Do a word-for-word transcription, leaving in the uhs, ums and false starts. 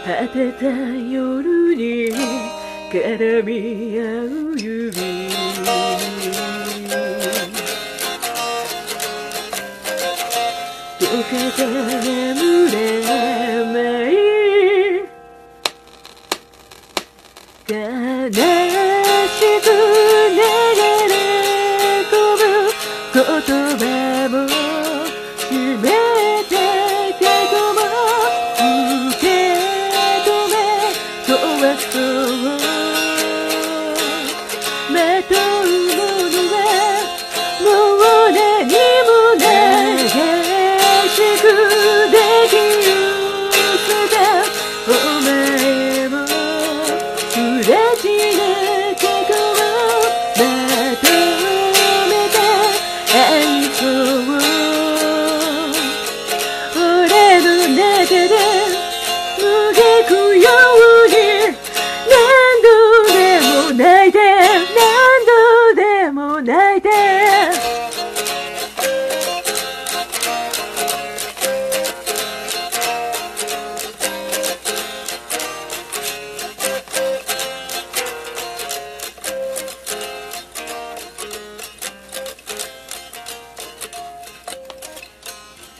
果てた夜に絡み合う指溶けて眠れない悲しく流れ込む言葉も決めてけども受け止め壊そうまとうものはもう何もないしくできるさだお前も裏切る過去をまとめて愛そう俺の中で